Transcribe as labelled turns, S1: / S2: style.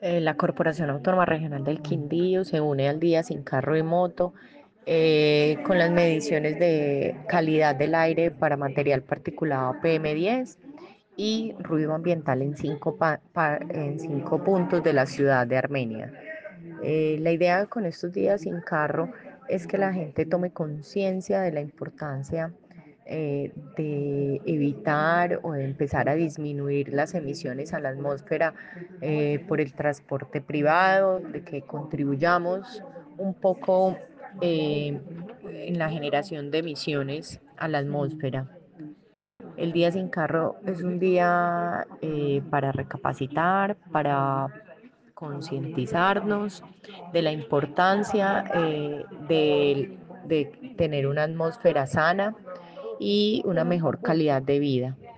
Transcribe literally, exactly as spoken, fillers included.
S1: Eh, la Corporación Autónoma Regional del Quindío se une al Día Sin Carro y Moto eh, con las mediciones de calidad del aire para material particulado P M diez y ruido ambiental en cinco, pa- pa- en cinco puntos de la ciudad de Armenia. Eh, la idea con estos días sin carro es que la gente tome conciencia de la importancia eh, de evitar o de empezar a disminuir las emisiones a la atmósfera eh, por el transporte privado, de que contribuyamos un poco eh, en la generación de emisiones a la atmósfera. El día sin carro es un día eh, para recapacitar, para concientizarnos de la importancia eh, de, de tener una atmósfera sana y una mejor calidad de vida.